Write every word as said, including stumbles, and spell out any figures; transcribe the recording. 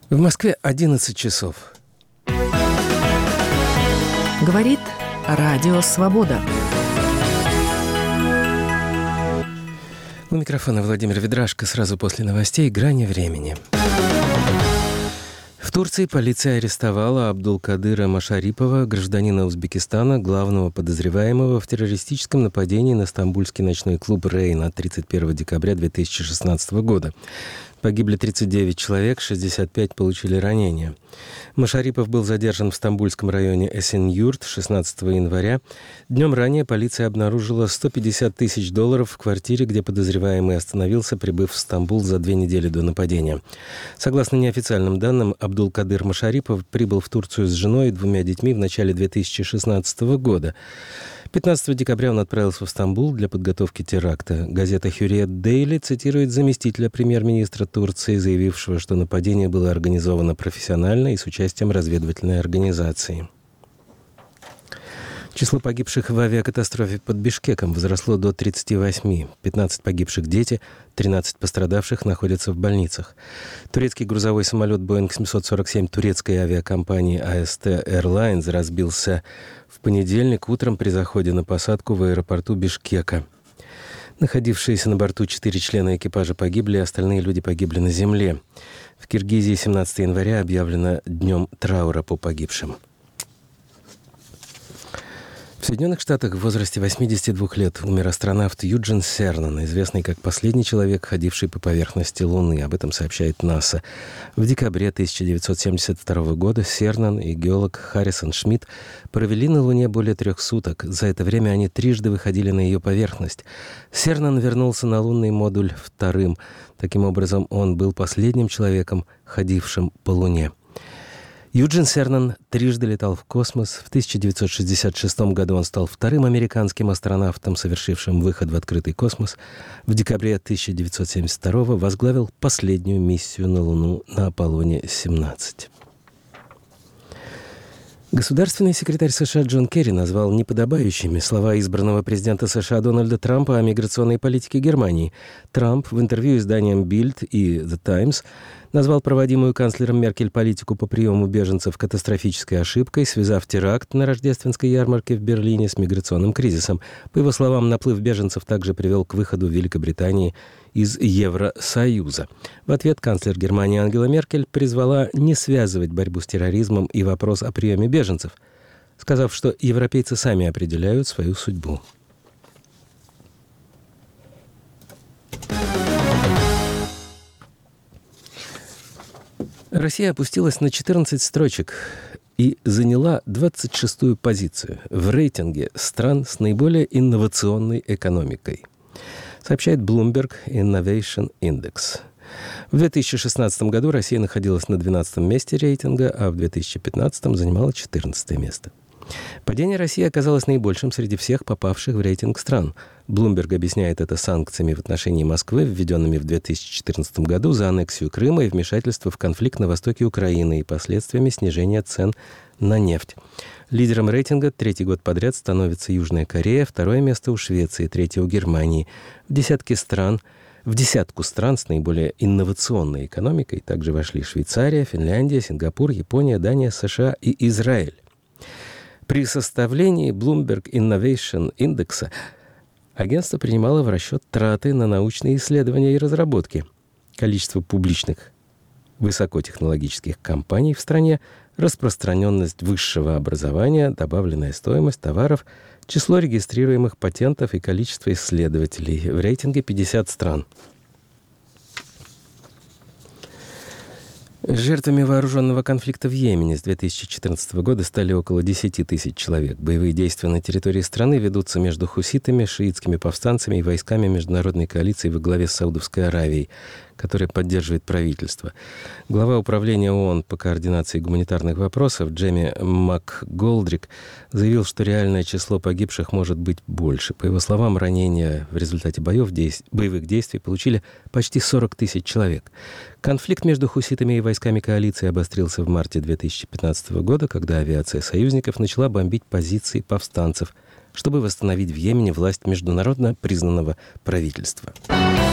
В Москве одиннадцать часов. Говорит Радио Свобода. У микрофона Владимир Ведрашко. Сразу после новостей «Грани времени». В Турции полиция арестовала Абдулкадыра Машарипова, гражданина Узбекистана, главного подозреваемого в террористическом нападении на стамбульский ночной клуб «Рейн» от тридцать первого декабря две тысячи шестнадцатого года. Погибли тридцать девять человек, шестьдесят пять получили ранения. Машарипов был задержан в стамбульском районе Эсенюрт шестнадцатого января. Днем ранее полиция обнаружила сто пятьдесят тысяч долларов в квартире, где подозреваемый остановился, прибыв в Стамбул за две недели до нападения. Согласно неофициальным данным, Абдулкадыр Машарипов прибыл в Турцию с женой и двумя детьми в начале две тысячи шестнадцатого года. пятнадцатого декабря он отправился в Стамбул для подготовки теракта. Газета «Хюриет Дейли» цитирует заместителя премьер-министра Турции, заявившего, что нападение было организовано профессионально и с участием разведывательной организации. Число погибших в авиакатастрофе под Бишкеком возросло до тридцати восьми. пятнадцать погибших дети, тринадцать пострадавших находятся в больницах. Турецкий грузовой самолет Боинг семьсот сорок семь турецкой авиакомпании эй эс ти Airlines разбился в понедельник утром при заходе на посадку в аэропорту Бишкека. Находившиеся на борту четыре члена экипажа погибли, остальные люди погибли на земле. В Киргизии семнадцатого января объявлено днем траура по погибшим. В Соединенных Штатах в возрасте восьмидесяти двух лет умер астронавт Юджин Сернан, известный как последний человек, ходивший по поверхности Луны. Об этом сообщает НАСА. В декабре тысяча девятьсот семьдесят второго года Сернан и геолог Харрисон Шмидт провели на Луне более трех суток. За это время они трижды выходили на ее поверхность. Сернан вернулся на лунный модуль вторым. Таким образом, он был последним человеком, ходившим по Луне. Юджин Сернан трижды летал в космос. В тысяча девятьсот шестьдесят шестом году он стал вторым американским астронавтом, совершившим выход в открытый космос. В декабре тысяча девятьсот семьдесят второго возглавил последнюю миссию на Луну на Аполлоне семнадцать. Государственный секретарь США Джон Керри назвал неподобающими слова избранного президента США Дональда Трампа о миграционной политике Германии. Трамп в интервью изданиям Bild и The Times назвал проводимую канцлером Меркель политику по приему беженцев катастрофической ошибкой, связав теракт на рождественской ярмарке в Берлине с миграционным кризисом. По его словам, наплыв беженцев также привел к выходу Великобритании из Евросоюза. В ответ канцлер Германии Ангела Меркель призвала не связывать борьбу с терроризмом и вопрос о приеме беженцев, сказав, что европейцы сами определяют свою судьбу. Россия опустилась на четырнадцать строчек и заняла двадцать шестую позицию в рейтинге стран с наиболее инновационной экономикой, сообщает Bloomberg Innovation Index. В две тысячи шестнадцатом году Россия находилась на двенадцатом месте рейтинга, а в две тысячи пятнадцатом занимала четырнадцатое место. Падение России оказалось наибольшим среди всех попавших в рейтинг стран. Bloomberg объясняет это санкциями в отношении Москвы, введенными в две тысячи четырнадцатом году за аннексию Крыма и вмешательство в конфликт на востоке Украины и последствиями снижения цен на нефть. Лидером рейтинга третий год подряд становится Южная Корея, второе место у Швеции, третье у Германии. В десятке стран В десятку стран с наиболее инновационной экономикой также вошли Швейцария, Финляндия, Сингапур, Япония, Дания, США и Израиль. При составлении Bloomberg Innovation Index агентство принимало в расчет траты на научные исследования и разработки, количество публичных высокотехнологических компаний в стране, распространенность высшего образования, добавленная стоимость товаров, число регистрируемых патентов и количество исследователей. В рейтинге пятьдесят стран. Жертвами вооруженного конфликта в Йемене с две тысячи четырнадцатого года стали около десять тысяч человек. Боевые действия на территории страны ведутся между хуситами, шиитскими повстанцами и войсками международной коалиции во главе с Саудовской Аравией, которая поддерживает правительство. Глава управления ООН по координации гуманитарных вопросов Джейми МакГолдрик заявил, что реальное число погибших может быть больше. По его словам, ранения в результате боев, действ... боевых действий получили почти сорок тысяч человек. Конфликт между хуситами и войсками коалиции обострился в марте две тысячи пятнадцатого года, когда авиация союзников начала бомбить позиции повстанцев, чтобы восстановить в Йемене власть международно признанного правительства.